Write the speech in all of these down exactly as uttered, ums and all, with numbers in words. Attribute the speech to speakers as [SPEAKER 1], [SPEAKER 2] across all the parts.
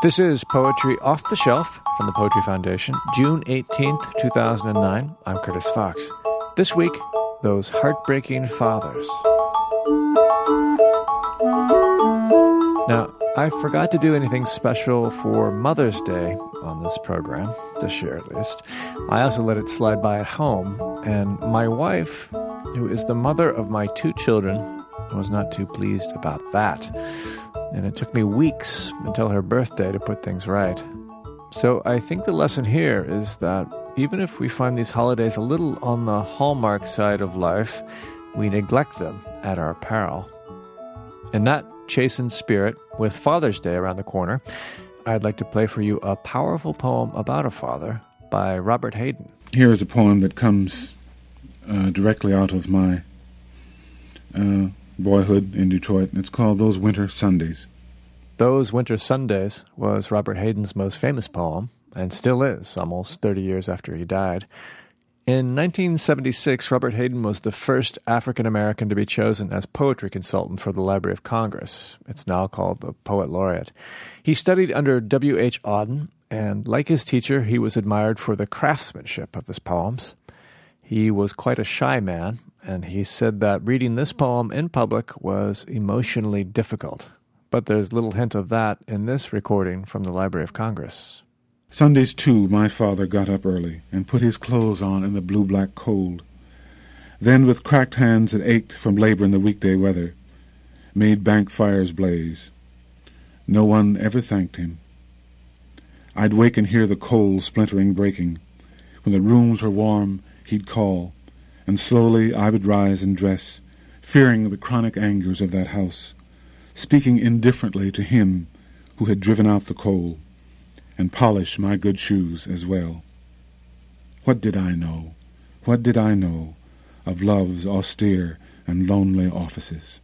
[SPEAKER 1] This is Poetry Off the Shelf from the Poetry Foundation, June eighteenth, two thousand nine. I'm Curtis Fox. This week, Those Heartbreaking Fathers. Now, I forgot to do anything special for Mother's Day on this program, this year at least. I also let it slide by at home, and my wife, who is the mother of my two children, was not too pleased about that. And it took me weeks until her birthday to put things right. So I think the lesson here is that even if we find these holidays a little on the Hallmark side of life, we neglect them at our peril. In that chastened spirit, with Father's Day around the corner, I'd like to play for you a powerful poem about a father by Robert Hayden.
[SPEAKER 2] Here is a poem that comes uh, directly out of my uh, boyhood in Detroit. It's called Those Winter Sundays.
[SPEAKER 1] Those Winter Sundays was Robert Hayden's most famous poem, and still is, almost thirty years after he died. In nineteen seventy-six, Robert Hayden was the first African-American to be chosen as poetry consultant for the Library of Congress. It's now called the Poet Laureate. He studied under W H Auden, and like his teacher, he was admired for the craftsmanship of his poems. He was quite a shy man, and he said that reading this poem in public was emotionally difficult. But there's little hint of that in this recording from the Library of Congress.
[SPEAKER 2] Sundays, too, my father got up early and put his clothes on in the blue-black cold. Then, with cracked hands that ached from labor in the weekday weather, made bank fires blaze. No one ever thanked him. I'd wake and hear the coals splintering breaking. When the rooms were warm, he'd call, and slowly I would rise and dress, fearing the chronic angers of that house, speaking indifferently to him who had driven out the coal, and polish my good shoes as well. What did I know, what did I know of love's austere and lonely offices?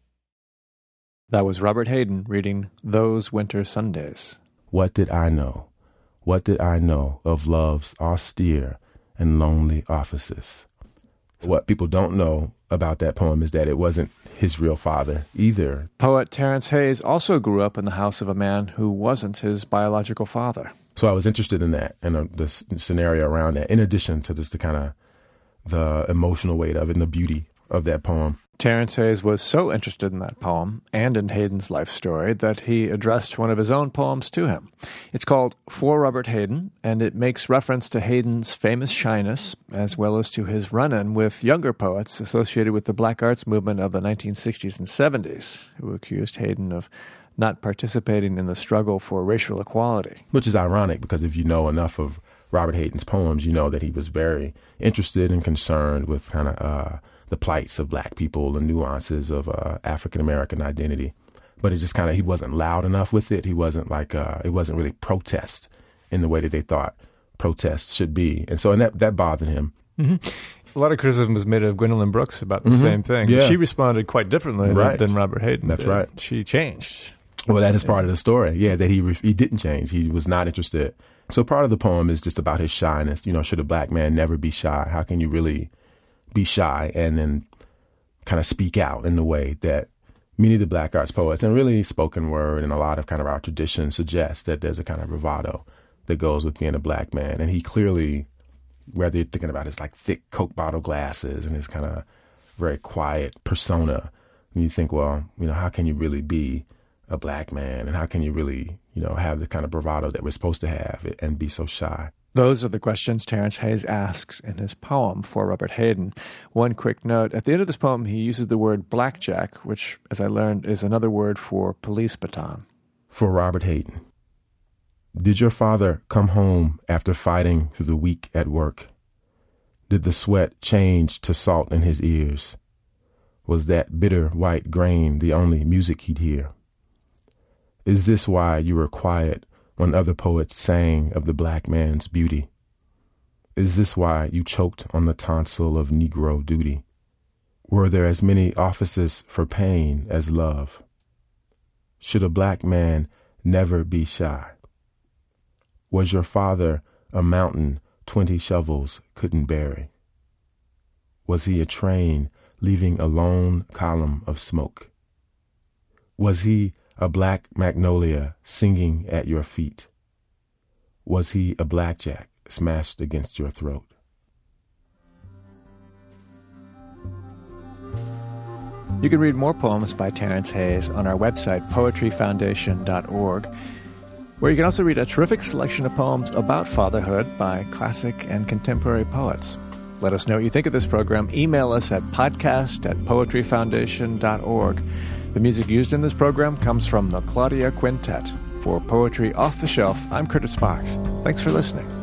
[SPEAKER 1] That was Robert Hayden reading Those Winter Sundays.
[SPEAKER 3] What did I know, what did I know of love's austere and lonely offices? What people don't know about that poem is that it wasn't his real father either.
[SPEAKER 1] Poet Terence Hayes also grew up in the house of a man who wasn't his biological father.
[SPEAKER 3] So I was interested in that and uh, the s- scenario around that, in addition to just the kind of the emotional weight of it and the beauty of that poem.
[SPEAKER 1] Terence Hayes was so interested in that poem and in Hayden's life story that he addressed one of his own poems to him. It's called For Robert Hayden, and it makes reference to Hayden's famous shyness, as well as to his run-in with younger poets associated with the Black Arts movement of the nineteen sixties and seventies, who accused Hayden of not participating in the struggle for racial equality.
[SPEAKER 3] Which is ironic, because if you know enough of Robert Hayden's poems, you know that he was very interested and concerned with kind of uh, the plights of black people, the nuances of uh, African-American identity. But it just kind of, he wasn't loud enough with it. He wasn't like, uh, it wasn't really protest in the way that they thought protest should be. And so and that, that bothered him.
[SPEAKER 1] Mm-hmm. A lot of criticism was made of Gwendolyn Brooks about the
[SPEAKER 3] mm-hmm.
[SPEAKER 1] same thing.
[SPEAKER 3] Yeah.
[SPEAKER 1] She responded quite differently
[SPEAKER 3] right.
[SPEAKER 1] than, than Robert Hayden
[SPEAKER 3] That's
[SPEAKER 1] did.
[SPEAKER 3] right.
[SPEAKER 1] She changed.
[SPEAKER 3] Well, that is part of the story, yeah, that he re- he didn't change. He was not interested. So part of the poem is just about his shyness. You know, should a black man never be shy? How can you really be shy and then kind of speak out in the way that many of the Black Arts poets and really spoken word and a lot of kind of our tradition suggests that there's a kind of bravado that goes with being a black man. And he clearly, whether you're thinking about his like thick Coke bottle glasses and his kind of very quiet persona, and you think, well, you know, how can you really be a black man? And how can you really, you know, have the kind of bravado that we're supposed to have and be so shy?
[SPEAKER 1] Those are the questions Terence Hayes asks in his poem For Robert Hayden. One quick note, at the end of this poem, he uses the word blackjack, which, as I learned, is another word for police baton.
[SPEAKER 3] For Robert Hayden. Did your father come home after fighting through the week at work? Did the sweat change to salt in his ears? Was that bitter white grain the only music he'd hear? Is this why you were quiet when other poets sang of the black man's beauty? Is this why you choked on the tonsil of Negro duty? Were there as many offices for pain as love? Should a black man never be shy? Was your father a mountain twenty shovels couldn't bury? Was he a train leaving a lone column of smoke? Was he a black magnolia singing at your feet? Was he a blackjack smashed against your throat?
[SPEAKER 1] You can read more poems by Terence Hayes on our website, poetry foundation dot org, where you can also read a terrific selection of poems about fatherhood by classic and contemporary poets. Let us know what you think of this program. Email us at podcast at poetry foundation dot org. The music used in this program comes from the Claudia Quintet. For Poetry Off the Shelf, I'm Curtis Fox. Thanks for listening.